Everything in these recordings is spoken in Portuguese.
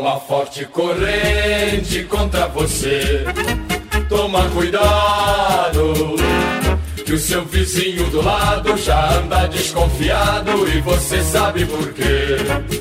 uma forte corrente contra você. Toma cuidado, que o seu vizinho do lado já anda desconfiado e você sabe por quê.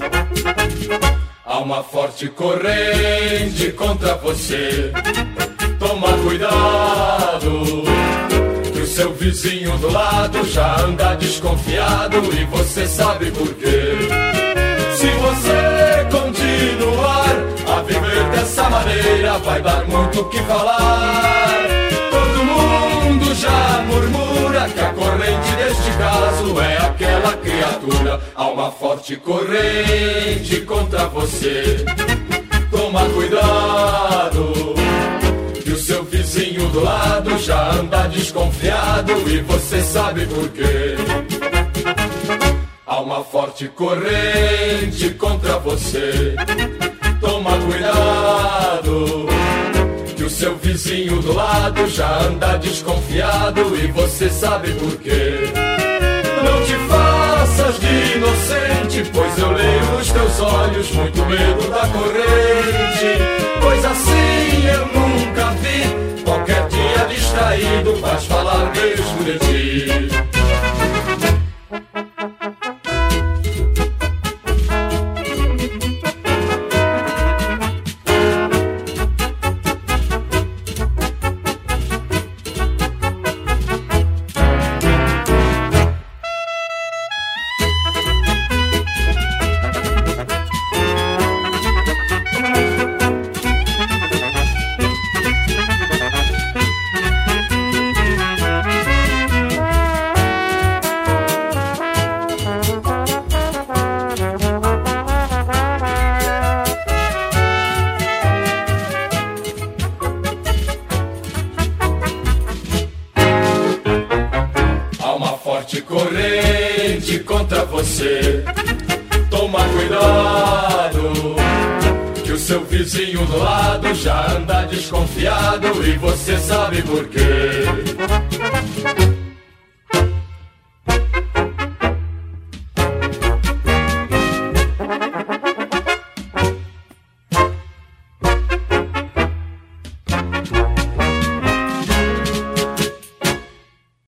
Há uma forte corrente contra você. Toma cuidado, que o seu vizinho do lado já anda desconfiado e você sabe por quê. Se você continuar a viver dessa maneira, vai dar muito o que falar. Todo mundo já murmura que a corrente deste caso é aquela criatura. Há uma forte corrente contra você. Toma cuidado, que o seu vizinho do lado já anda desconfiado e você sabe por quê. Há uma forte corrente contra você. Toma cuidado, que o seu vizinho do lado já anda desconfiado e você sabe por quê. Não te faças de inocente, pois eu leio nos teus olhos muito medo da corrente. Pois assim eu nunca vi, qualquer dia distraído vais falar mesmo de ti. Corrente contra você. Toma cuidado, que o seu vizinho do lado já anda desconfiado e você sabe por quê.